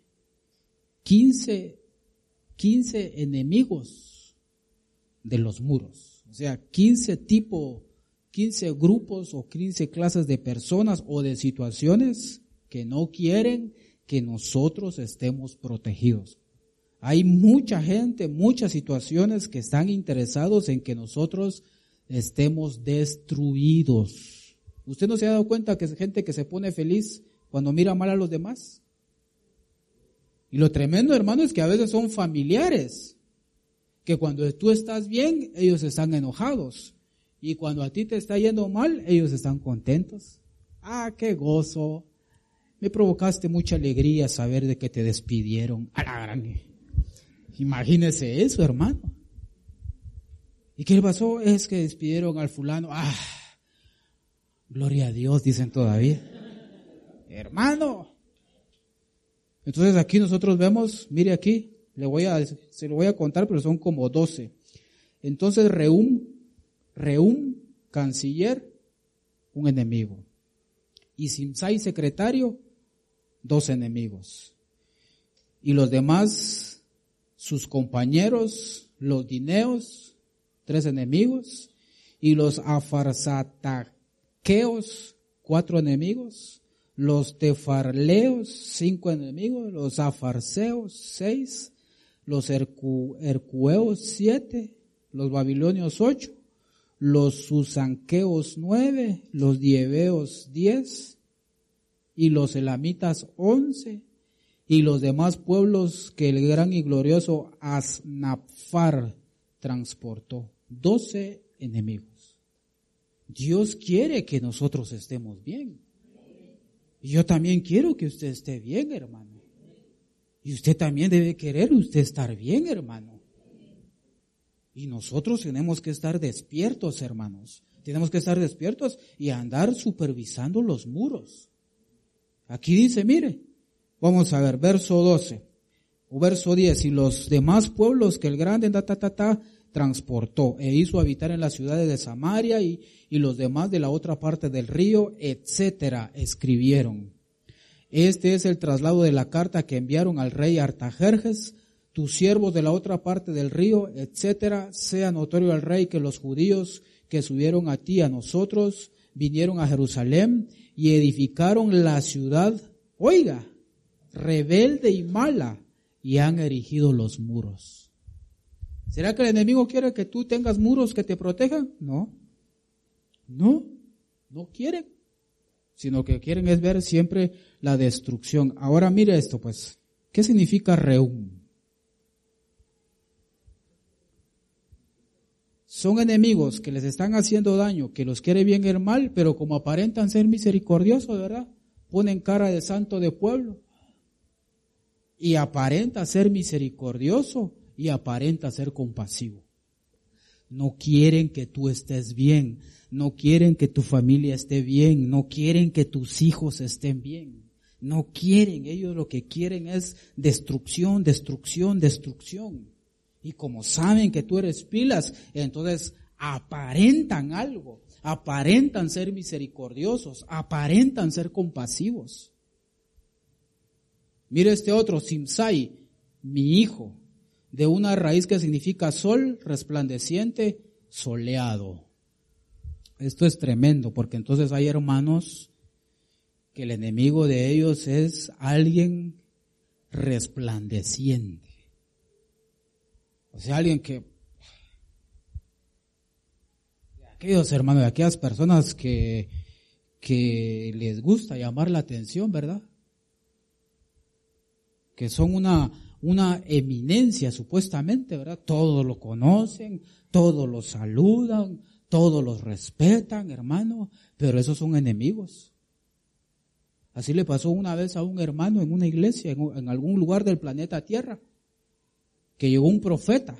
quince, quince enemigos de los muros. O sea, quince tipos quince grupos o quince clases de personas o de situaciones que no quieren que nosotros estemos protegidos. Hay mucha gente, muchas situaciones que están interesados en que nosotros estemos destruidos. ¿Usted no se ha dado cuenta que es gente que se pone feliz cuando mira mal a los demás? Y lo tremendo, hermano, es que a veces son familiares, que cuando tú estás bien, ellos están enojados. Y cuando a ti te está yendo mal, ellos están contentos. Ah, qué gozo. Me provocaste mucha alegría saber de que te despidieron. A la gran. Imagínese eso, hermano. ¿Y qué pasó? Es que despidieron al fulano. Ah, gloria a Dios, dicen todavía. Hermano. Entonces aquí nosotros vemos, mire aquí, le voy a, se lo voy a contar, pero son como doce. Entonces Reum, Reum, canciller, un enemigo. Y Simsai, secretario, dos enemigos. Y los demás, sus compañeros, los dineos, tres enemigos. Y los afarsataqueos, cuatro enemigos. Los tefarleos, cinco enemigos. Los afarseos, seis. Los ercu, ercueos, siete. Los babilonios, ocho. Los susanqueos nueve, los dieveos diez, y los elamitas once, y los demás pueblos que el gran y glorioso Asnapfar transportó, doce enemigos. Dios quiere que nosotros estemos bien. Y yo también quiero que usted esté bien, hermano. Y usted también debe querer usted estar bien, hermano. Y nosotros tenemos que estar despiertos, hermanos. Tenemos que estar despiertos y andar supervisando los muros. Aquí dice, mire, vamos a ver, verso doce, o verso diez, y los demás pueblos que el grande ta, ta, ta, ta, transportó e hizo habitar en las ciudades de Samaria y, y los demás de la otra parte del río, etcétera, escribieron. Este es el traslado de la carta que enviaron al rey Artajerjes, tus siervos de la otra parte del río, etcétera, sea notorio al rey que los judíos que subieron a ti, a nosotros, vinieron a Jerusalén y edificaron la ciudad, oiga, rebelde y mala, y han erigido los muros. ¿Será que el enemigo quiere que tú tengas muros que te protejan? No, no, no quieren, sino que quieren es ver siempre la destrucción. Ahora mire esto pues, ¿qué significa Reum? Son enemigos que les están haciendo daño, que los quiere bien el mal, pero como aparentan ser misericordiosos, ¿verdad? Ponen cara de santo de pueblo. Y aparenta ser misericordioso y aparenta ser compasivo. No quieren que tú estés bien, no quieren que tu familia esté bien, no quieren que tus hijos estén bien. No quieren, ellos lo que quieren es destrucción, destrucción, destrucción. Y como saben que tú eres pilas, entonces aparentan algo, aparentan ser misericordiosos, aparentan ser compasivos. Mire este otro, Simsai, mi hijo, de una raíz que significa sol, resplandeciente, soleado. Esto es tremendo, porque entonces hay hermanos que el enemigo de ellos es alguien resplandeciente. O sea, alguien que, aquellos hermanos, de aquellas personas que, que les gusta llamar la atención, ¿verdad? Que son una, una eminencia supuestamente, ¿verdad? Todos lo conocen, todos lo saludan, todos los respetan, hermano, pero esos son enemigos. Así le pasó una vez a un hermano en una iglesia, en, en algún lugar del planeta Tierra, que llegó un profeta.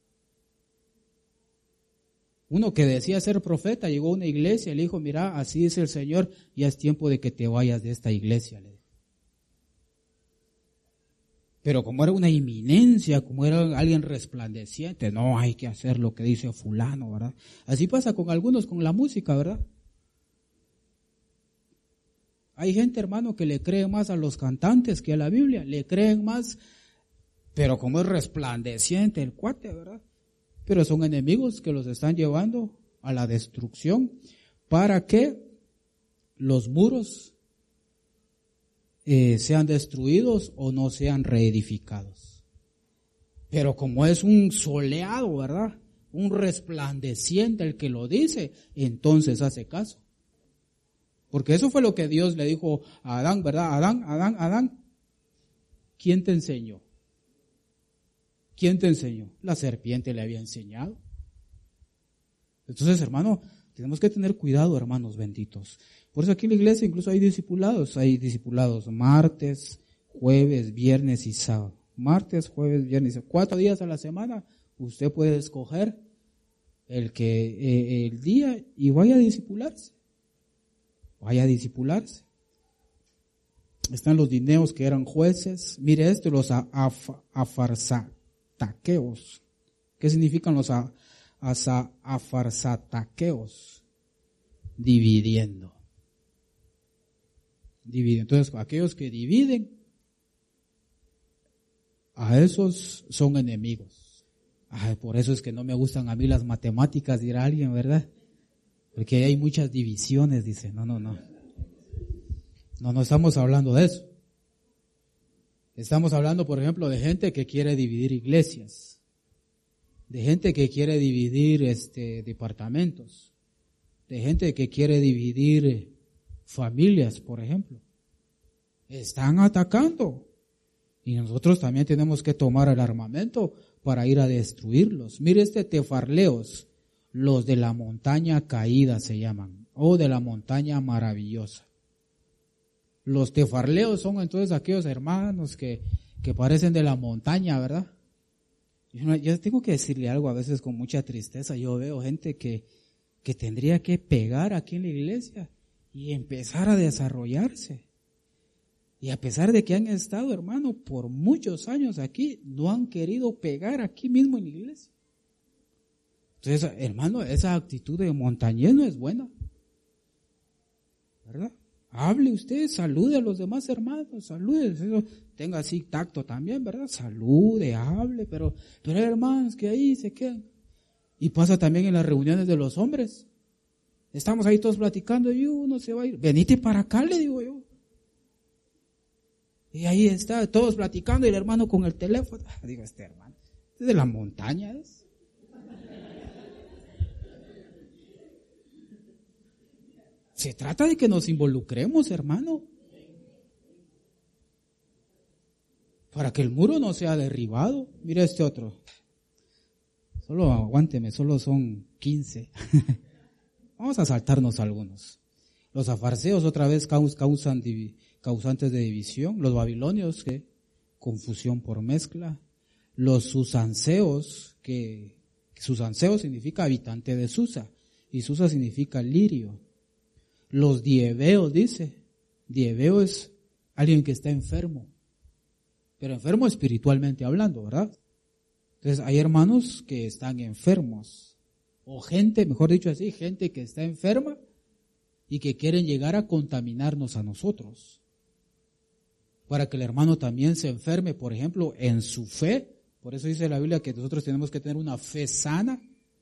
Uno que decía ser profeta, llegó a una iglesia y le dijo, mira, así dice el Señor, ya es tiempo de que te vayas de esta iglesia, le dijo. Pero como era una eminencia, como era alguien resplandeciente, no hay que hacer lo que dice fulano, ¿verdad? Así pasa con algunos con la música, ¿verdad? Hay gente, hermano, que le cree más a los cantantes que a la Biblia, le creen más, pero como es resplandeciente el cuate, ¿verdad? Pero son enemigos que los están llevando a la destrucción para que los muros eh, sean destruidos o no sean reedificados. Pero como es un soleado, ¿verdad? Un resplandeciente el que lo dice, entonces hace caso. Porque eso fue lo que Dios le dijo a Adán, ¿verdad? Adán, Adán, Adán, ¿quién te enseñó? ¿Quién te enseñó? La serpiente le había enseñado. Entonces, hermano, tenemos que tener cuidado, hermanos benditos. Por eso aquí en la iglesia incluso hay discipulados. Hay discipulados martes, jueves, viernes y sábado. Martes, jueves, viernes y sábado. Cuatro días a la semana usted puede escoger el que eh, el día y vaya a discipularse. Vaya a discipularse. Están los dineos que eran jueces. Mire esto, los af, afarsataqueos. ¿Qué significan los a, asa, afarsataqueos? Dividiendo. Dividen. Entonces, aquellos que dividen, a esos son enemigos. Ay, por eso es que no me gustan a mí las matemáticas, dirá alguien, ¿verdad? Porque hay muchas divisiones, dice. No, no, no. No, no estamos hablando de eso. Estamos hablando, por ejemplo, de gente que quiere dividir iglesias, de gente que quiere dividir este departamentos, de gente que quiere dividir familias, por ejemplo. Están atacando. Y nosotros también tenemos que tomar el armamento para ir a destruirlos. Mire este tefarleos. Los de la montaña caída se llaman, o de la montaña maravillosa. Los tefarleos son entonces aquellos hermanos que, que parecen de la montaña, ¿verdad? Yo, yo tengo que decirle algo a veces con mucha tristeza. Yo veo gente que, que tendría que pegar aquí en la iglesia y empezar a desarrollarse. Y a pesar de que han estado, hermano, por muchos años aquí, no han querido pegar aquí mismo en la iglesia. Entonces, hermano, esa actitud de montañés no es buena, ¿verdad? Hable usted, salude a los demás hermanos, salude, eso, tenga así tacto también, ¿verdad? Salude, hable, pero, pero hay hermanos que ahí se quedan. Y pasa también en las reuniones de los hombres. Estamos ahí todos platicando y uno se va a ir. Venite para acá, le digo yo. Y ahí está, todos platicando y el hermano con el teléfono. Digo, este hermano, ¿es de la montaña es? Se trata de que nos involucremos, hermano, para que el muro no sea derribado. Mira este otro. Solo aguánteme, solo son quince. Vamos a saltarnos algunos. Los afarseos otra vez causan, causantes de división. Los babilonios, que confusión por mezcla. Los susanceos, que, que susanceo significa habitante de Susa, y Susa significa lirio. Los dieveos, dice, dieveo es alguien que está enfermo, pero enfermo espiritualmente hablando, ¿verdad? Entonces hay hermanos que están enfermos, o gente, mejor dicho así, gente que está enferma y que quieren llegar a contaminarnos a nosotros, para que el hermano también se enferme, por ejemplo, en su fe. Por eso dice la Biblia que nosotros tenemos que tener una fe sana.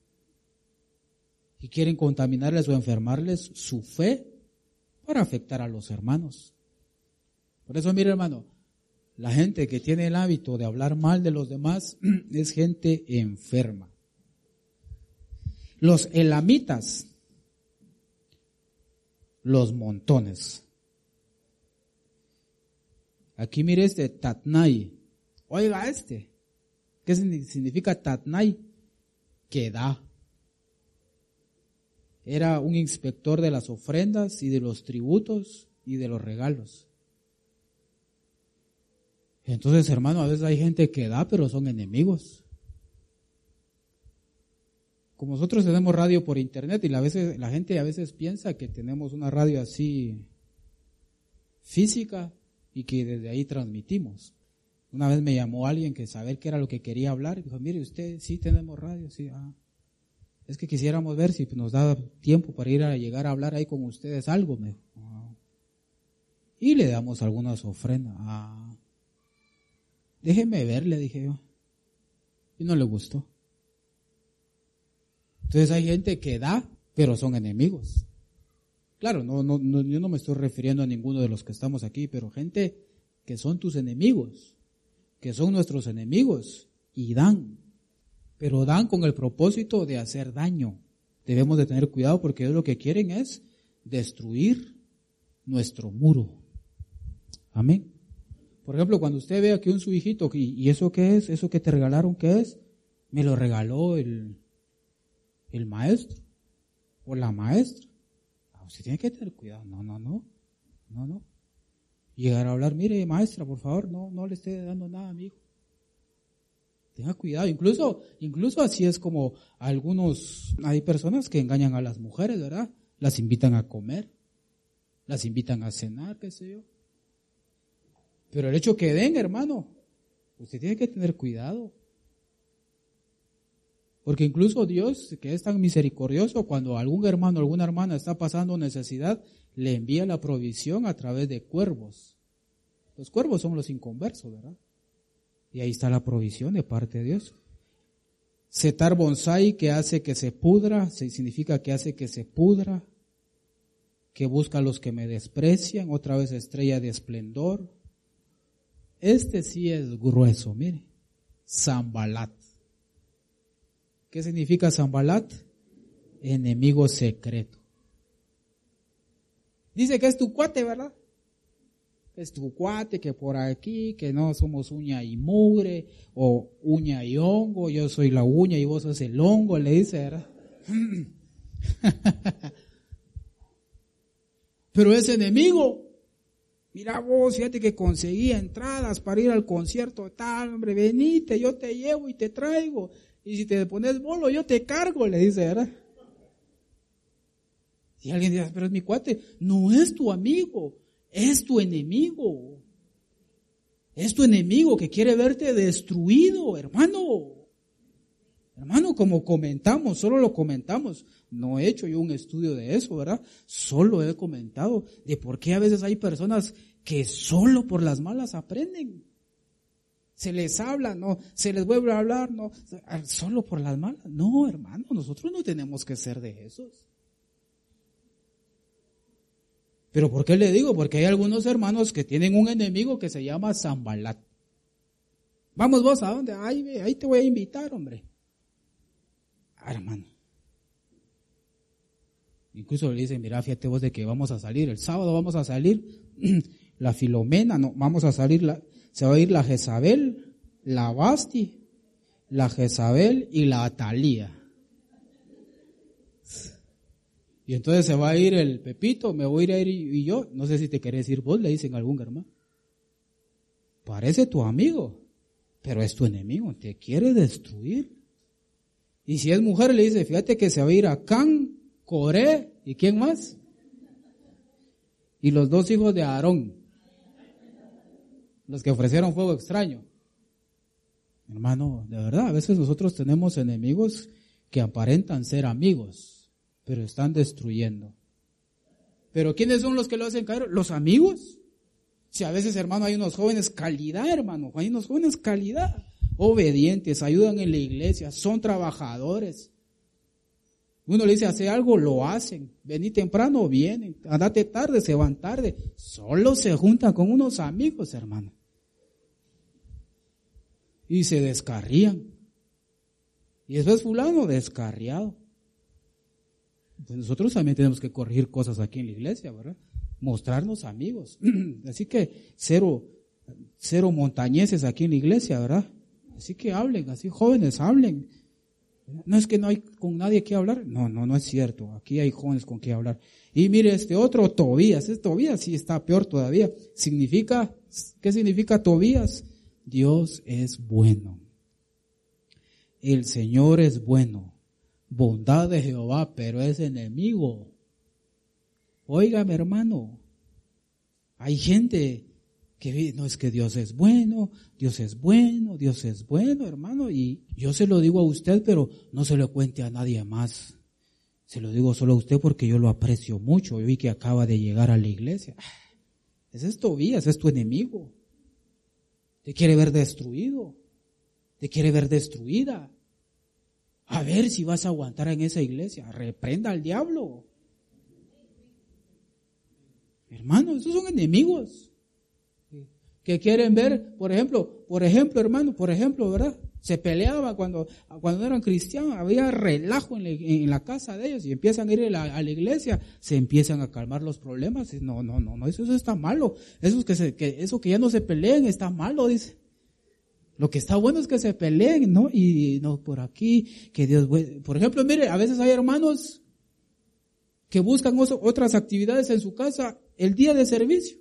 Y quieren contaminarles o enfermarles su fe para afectar a los hermanos. Por eso, mire hermano, la gente que tiene el hábito de hablar mal de los demás es gente enferma. Los elamitas, los montones. Aquí mire este Tatnai. Oiga este. ¿Qué significa Tatnai? Que da. Era un inspector de las ofrendas y de los tributos y de los regalos. Entonces, hermano, a veces hay gente que da, pero son enemigos. Como nosotros tenemos radio por internet y la, veces, la gente a veces piensa que tenemos una radio así física y que desde ahí transmitimos. Una vez me llamó alguien que saber qué era lo que quería hablar y dijo, mire usted, sí tenemos radio, sí, ah. Es que quisiéramos ver si nos da tiempo para ir a llegar a hablar ahí con ustedes algo, me dijo. Ah. Y le damos algunas ofrendas. Ah. Déjeme ver, le dije yo. Y no le gustó. Entonces hay gente que da, pero son enemigos. Claro, no, no, no, yo no me estoy refiriendo a ninguno de los que estamos aquí, pero gente que son tus enemigos, que son nuestros enemigos y dan, pero dan con el propósito de hacer daño. Debemos de tener cuidado porque ellos lo que quieren es destruir nuestro muro. Amén. Por ejemplo, cuando usted ve aquí un su hijito, ¿y, y eso qué es? ¿Eso que te regalaron qué es? Me lo regaló el, el maestro o la maestra. Usted tiene que tener cuidado. No, no, no. No, no. Llegar a hablar, mire, maestra, por favor, no, no le esté dando nada a mi hijo. Tenga cuidado. Incluso, incluso así es como algunos, hay personas que engañan a las mujeres, ¿verdad? Las invitan a comer, las invitan a cenar, qué sé yo. Pero el hecho que den, hermano, usted tiene que tener cuidado. Porque incluso Dios, que es tan misericordioso, cuando algún hermano o alguna hermana está pasando necesidad, le envía la provisión a través de cuervos. Los cuervos son los inconversos, ¿verdad? Y ahí está la provisión de parte de Dios. Setar bonsai, que hace que se pudra, significa que hace que se pudra, que busca a los que me desprecian, otra vez estrella de esplendor. Este sí es grueso, mire. Zambalat. ¿Qué significa Zambalat? Enemigo secreto. Dice que es tu cuate, ¿verdad? Es tu cuate, que por aquí, que no somos uña y mugre, o uña y hongo, yo soy la uña y vos sos el hongo, le dice, ¿verdad? Pero es enemigo. Mira vos, fíjate que conseguí entradas para ir al concierto tal, hombre, venite, yo te llevo y te traigo. Y si te pones bolo, yo te cargo, le dice, ¿verdad? Y alguien dice, pero es mi cuate. No es tu amigo, es tu enemigo. Es tu enemigo que quiere verte destruido, hermano. Hermano, como comentamos, solo lo comentamos. No he hecho yo un estudio de eso, ¿verdad? Solo he comentado de por qué a veces hay personas que solo por las malas aprenden. Se les habla, no, se les vuelve a hablar, no, solo por las malas. No, hermano, nosotros no tenemos que ser de esos. Pero ¿por qué le digo? Porque hay algunos hermanos que tienen un enemigo que se llama Zambalat. Vamos vos, ¿a dónde? Ahí, ahí te voy a invitar, hombre. Ah, hermano. Incluso le dicen, mira, fíjate vos de que vamos a salir, el sábado vamos a salir, la Filomena, no, vamos a salir, la, se va a ir la Jezabel, la Basti, la Jezabel y la Atalía. Y entonces se va a ir el Pepito, me voy a ir y yo, no sé si te querés ir vos, le dicen a algún hermano. Parece tu amigo, pero es tu enemigo, te quiere destruir. Y si es mujer, le dice, fíjate que se va a ir a Can, Coré, ¿y quién más? Y los dos hijos de Aarón, los que ofrecieron fuego extraño. Hermano, de verdad, a veces nosotros tenemos enemigos que aparentan ser amigos, pero están destruyendo. ¿Pero quiénes son los que lo hacen caer? Los amigos. Si a veces, hermano, hay unos jóvenes calidad, hermano, hay unos jóvenes calidad, obedientes, ayudan en la iglesia, son trabajadores. Uno le dice, hace algo, lo hacen. Vení temprano, vienen. Andate tarde, se van tarde. Solo se juntan con unos amigos, hermano. Y se descarrían. Y después fulano descarriado. Pues nosotros también tenemos que corregir cosas aquí en la iglesia, ¿verdad? Mostrarnos amigos. Así que cero, cero montañeses aquí en la iglesia, ¿verdad? Así que hablen, así jóvenes, hablen. No es que no hay con nadie que hablar. No, no, no es cierto. Aquí hay jóvenes con que hablar. Y mire, este otro, Tobías. Este Tobías sí está peor todavía. Significa, ¿qué significa Tobías? Dios es bueno. El Señor es bueno. Bondad de Jehová, pero es enemigo. Óigame, hermano. Hay gente que no es que Dios es bueno, Dios es bueno, Dios es bueno, hermano. Y yo se lo digo a usted, pero no se lo cuente a nadie más. Se lo digo solo a usted porque yo lo aprecio mucho. Yo vi que acaba de llegar a la iglesia. Ese es Tobías, es tu enemigo. Te quiere ver destruido. Te quiere ver destruida. A ver si vas a aguantar en esa iglesia. Reprenda al diablo. Hermano, esos son enemigos. Que quieren ver, por ejemplo, por ejemplo, hermano, por ejemplo, ¿verdad? Se peleaba cuando, cuando eran cristianos, había relajo en la, en la casa de ellos y empiezan a ir a la, a la iglesia, se empiezan a calmar los problemas. No, no, no, no, eso, eso está malo. Eso que, se, que, eso que ya no se peleen está malo, dice. Lo que está bueno es que se peleen, ¿no? Y no, por aquí, que Dios, por ejemplo, mire, a veces hay hermanos que buscan otras actividades en su casa el día de servicio.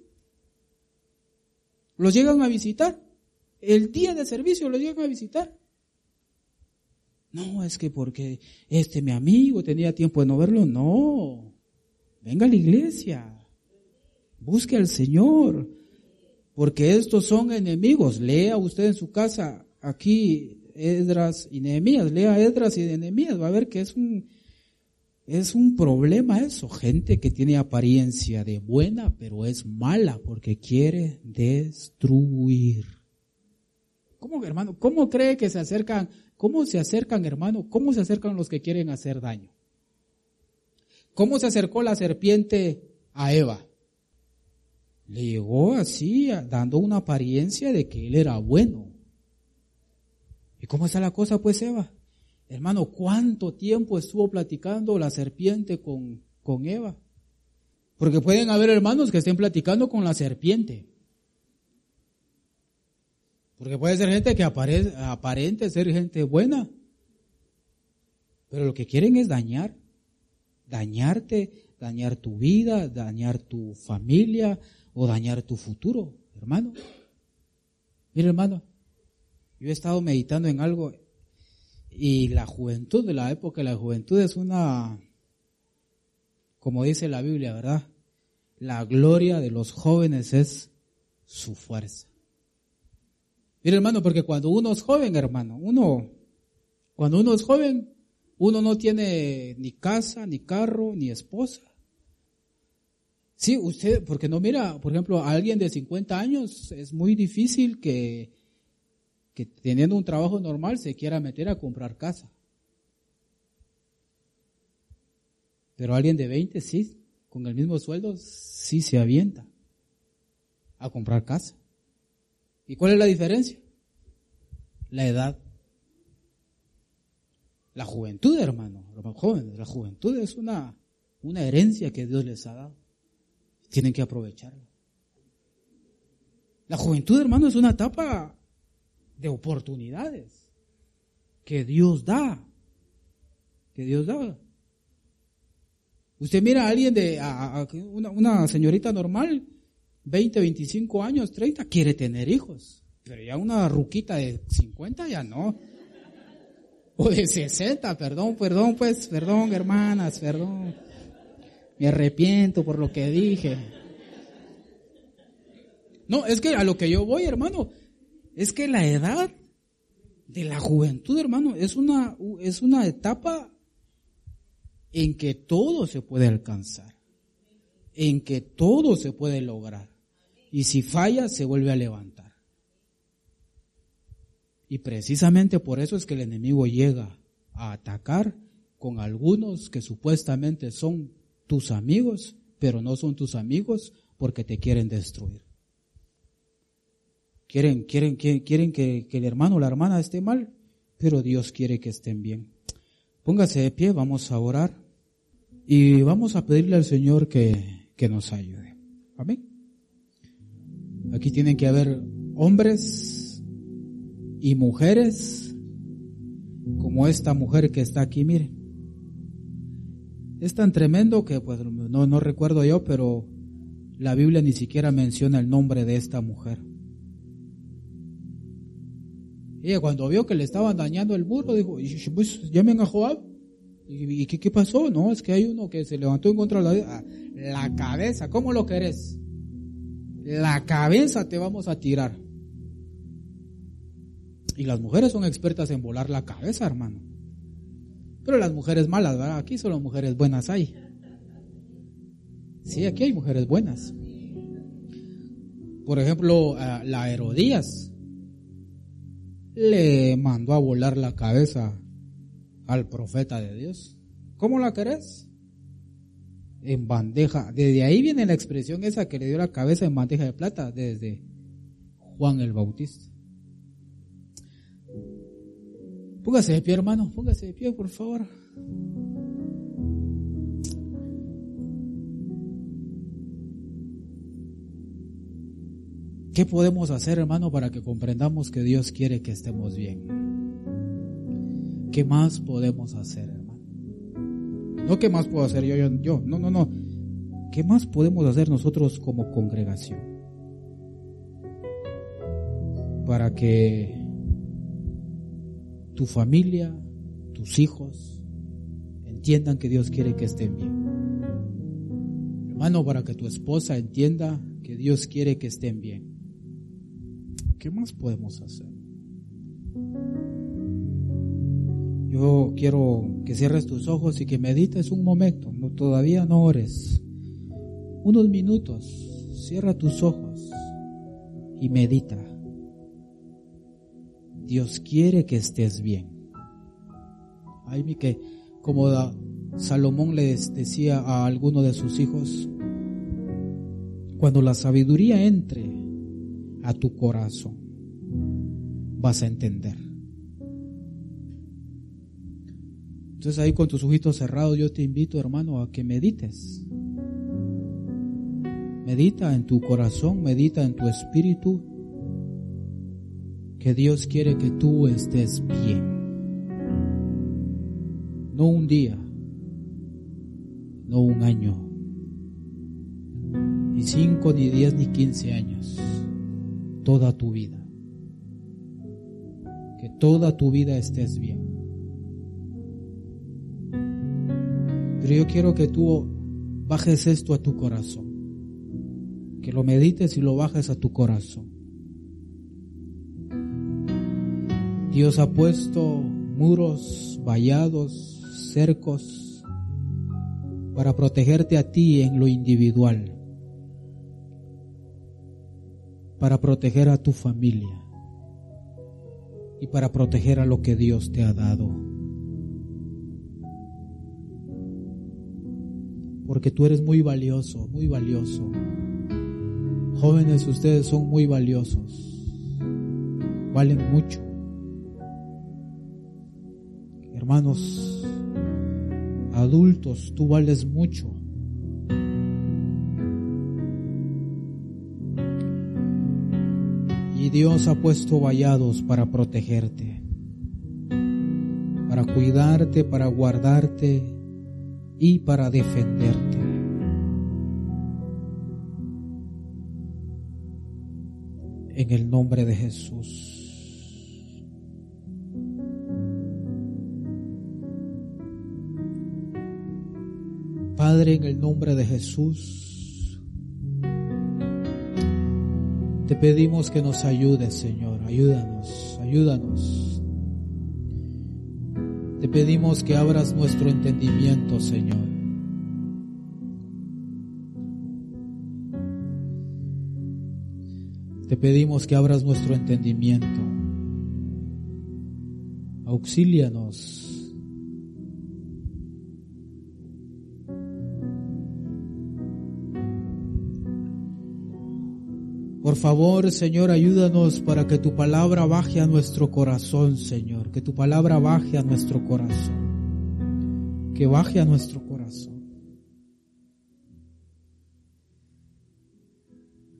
Los llegan a visitar. El día de servicio los llegan a visitar. No, es que porque este mi amigo tenía tiempo de no verlo. No. Venga a la iglesia. Busque al Señor. Porque estos son enemigos. Lea usted en su casa aquí Esdras y Nehemías. Lea Esdras y Nehemías. Va a ver que es un, es un problema eso. Gente que tiene apariencia de buena, pero es mala porque quiere destruir. ¿Cómo, hermano? ¿Cómo cree que se acercan? ¿Cómo se acercan, hermano? ¿Cómo se acercan los que quieren hacer daño? ¿Cómo se acercó la serpiente a Eva? Le llegó así, dando una apariencia de que él era bueno. ¿Y cómo está la cosa, pues, Eva? Hermano, ¿cuánto tiempo estuvo platicando la serpiente con, con Eva? Porque pueden haber hermanos que estén platicando con la serpiente. Porque puede ser gente que aparece, aparente ser gente buena. Pero lo que quieren es dañar. Dañarte, dañar tu vida, dañar tu familia o dañar tu futuro, hermano. Mire, hermano, yo he estado meditando en algo y la juventud de la época, la juventud es una, como dice la Biblia, ¿verdad? La gloria de los jóvenes es su fuerza. Mire, hermano, porque cuando uno es joven, hermano, uno, cuando uno es joven, uno no tiene ni casa, ni carro, ni esposa. Sí, usted, porque no mira, por ejemplo, a alguien de cincuenta años es muy difícil que, que teniendo un trabajo normal se quiera meter a comprar casa. Pero alguien de veinte, sí, con el mismo sueldo, sí se avienta a comprar casa. ¿Y cuál es la diferencia? La edad. La juventud, hermano, los jóvenes, la juventud es una, una herencia que Dios les ha dado. Tienen que aprovecharla. La juventud, hermano, es una etapa de oportunidades que Dios da. Que Dios da. Usted mira a alguien de, a, a una, una señorita normal, veinte, veinticinco años, treinta, quiere tener hijos. Pero ya una ruquita de cincuenta ya no. O de sesenta, perdón, perdón, pues, perdón, hermanas, perdón. Me arrepiento por lo que dije. No, es que a lo que yo voy, hermano, es que la edad de la juventud, hermano, es una, es una etapa en que todo se puede alcanzar, en que todo se puede lograr. Y si falla, se vuelve a levantar. Y precisamente por eso es que el enemigo llega a atacar con algunos que supuestamente son tus amigos, pero no son tus amigos porque te quieren destruir. Quieren, quieren, quieren, quieren que, que el hermano o la hermana esté mal, pero Dios quiere que estén bien. Póngase de pie, vamos a orar. Y vamos a pedirle al Señor que, que nos ayude. Amén. Aquí tienen que haber hombres y mujeres como esta mujer que está aquí, miren. Es tan tremendo que pues no, no recuerdo yo, pero la Biblia ni siquiera menciona el nombre de esta mujer. Ella cuando vio que le estaban dañando el burro, dijo, pues llamen a Joab. ¿Y qué, qué pasó? No, es que hay uno que se levantó en contra de la, la cabeza. ¿Cómo lo querés? La cabeza te vamos a tirar. Y las mujeres son expertas en volar la cabeza, hermano. Pero las mujeres malas, ¿verdad? Aquí solo mujeres buenas hay. Sí, aquí hay mujeres buenas. Por ejemplo, la Herodías le mandó a volar la cabeza al profeta de Dios. ¿Cómo la querés? En bandeja. Desde ahí viene la expresión esa que le dio la cabeza en bandeja de plata, desde Juan el Bautista. Póngase de pie, hermano, póngase de pie, por favor. ¿Qué podemos hacer, hermano, para que comprendamos que Dios quiere que estemos bien? ¿Qué más podemos hacer, hermano? No, ¿qué más puedo hacer yo, yo, yo? No, no, no. ¿Qué más podemos hacer nosotros como congregación? Para que tu familia, tus hijos, entiendan que Dios quiere que estén bien. Hermano, para que tu esposa entienda que Dios quiere que estén bien. ¿Qué más podemos hacer? Yo quiero que cierres tus ojos y que medites un momento. No, todavía no ores. Unos minutos. Cierra tus ojos y medita. Dios quiere que estés bien. Ay, mi que como da, Salomón les decía a alguno de sus hijos, cuando la sabiduría entre a tu corazón, vas a entender. Entonces ahí con tus ojitos cerrados yo te invito, hermano, a que medites. Medita en tu corazón, medita en tu espíritu, que Dios quiere que tú estés bien. No un día, no un año, ni cinco, ni diez, ni quince años, toda tu vida. Que toda tu vida estés bien. Pero yo quiero que tú bajes esto a tu corazón, que lo medites y lo bajes a tu corazón. Dios ha puesto muros, vallados, cercos para protegerte a ti en lo individual, para proteger a tu familia y para proteger a lo que Dios te ha dado. Porque tú eres muy valioso, muy valioso. Jóvenes, ustedes son muy valiosos, valen mucho. Hermanos, adultos, tú vales mucho. Y Dios ha puesto vallados para protegerte, para cuidarte, para guardarte y para defenderte. En el nombre de Jesús. Padre, en el nombre de Jesús, te pedimos que nos ayudes, Señor. Ayúdanos, ayúdanos. Te pedimos que abras nuestro entendimiento, Señor. Te pedimos que abras nuestro entendimiento. Auxílianos. Por favor, Señor, ayúdanos para que tu palabra baje a nuestro corazón, Señor. Que tu palabra baje a nuestro corazón. Que baje a nuestro corazón.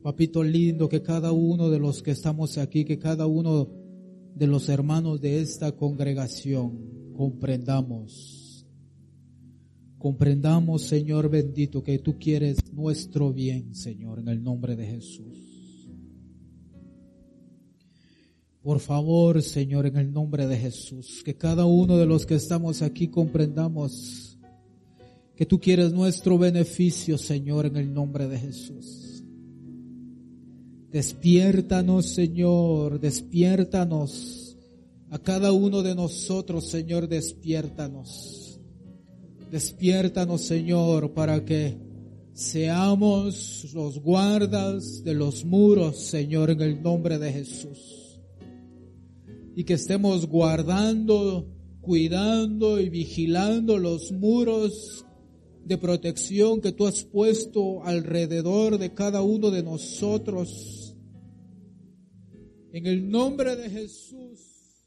Papito lindo, que cada uno de los que estamos aquí, que cada uno de los hermanos de esta congregación comprendamos, comprendamos, Señor bendito, que tú quieres nuestro bien, Señor, en el nombre de Jesús. Por favor, Señor, en el nombre de Jesús, que cada uno de los que estamos aquí comprendamos que tú quieres nuestro beneficio, Señor, en el nombre de Jesús. Despiértanos, Señor, despiértanos a cada uno de nosotros, Señor, despiértanos. Despiértanos, Señor, para que seamos los guardas de los muros, Señor, en el nombre de Jesús. Y que estemos guardando, cuidando y vigilando los muros de protección que tú has puesto alrededor de cada uno de nosotros. En el nombre de Jesús.